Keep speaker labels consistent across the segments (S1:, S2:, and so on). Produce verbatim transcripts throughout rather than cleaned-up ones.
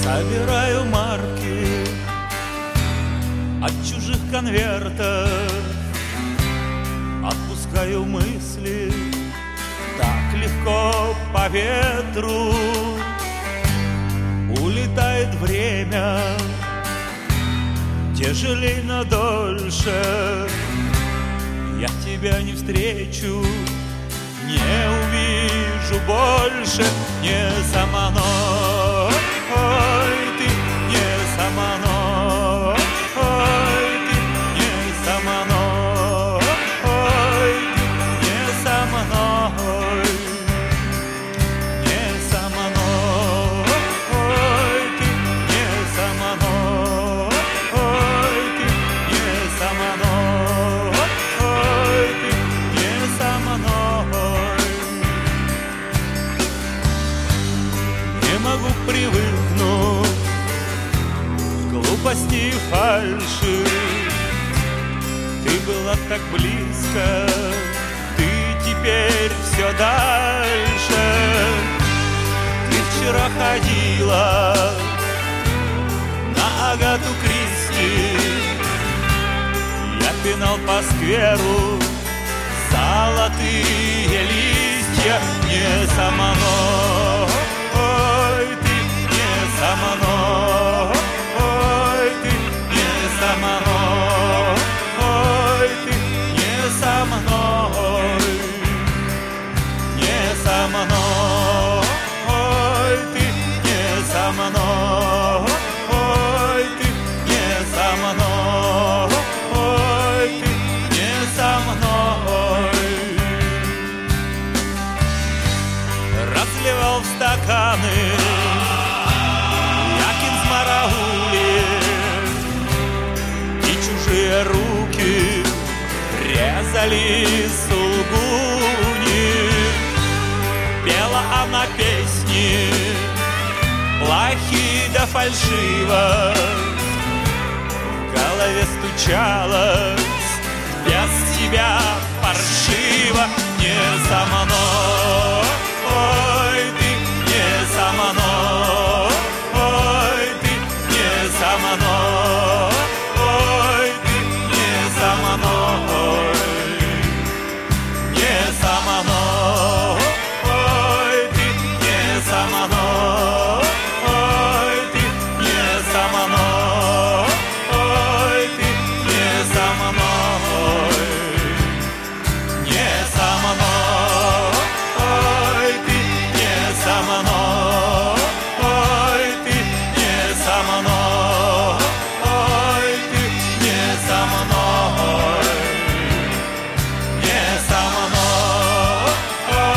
S1: Собираю марки от чужих конвертов, отпускаю мысли так легко по ветру. Улетает время тяжелей, но дольше. Я тебя не встречу, не увижу больше. Не со мной ты, не со мной ты, не со мной ты, не со мной, не со мной ты, не со мной ты, не со мной ты, не со мной. Не могу привыкнуть к глупости и фальши. Ты была так близко, ты теперь все дальше. Ты вчера ходила на Агату Кристи, я пинал по скверу золотые листья. Не со мной ты, не со мной ты, не со мной ты, не со мной, не со мной ты, не со мной ты, не со мной ты, не со мной. Разливал в стаканы Якин Смарагули, и чужие руки резали сулгуни. Пела она песни плохие да фальшиво, в голове стучалось без тебя паршиво. Не со мной ты, не со мной ты, не со мной ты, не со мной, не со мной ты, не со мной ты, не со мной ты, не со мной, не со мной ты, не со мной ты, не со мной ты, не со мной, не со мной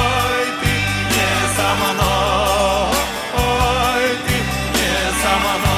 S1: ты, не со мной ты, не со мной.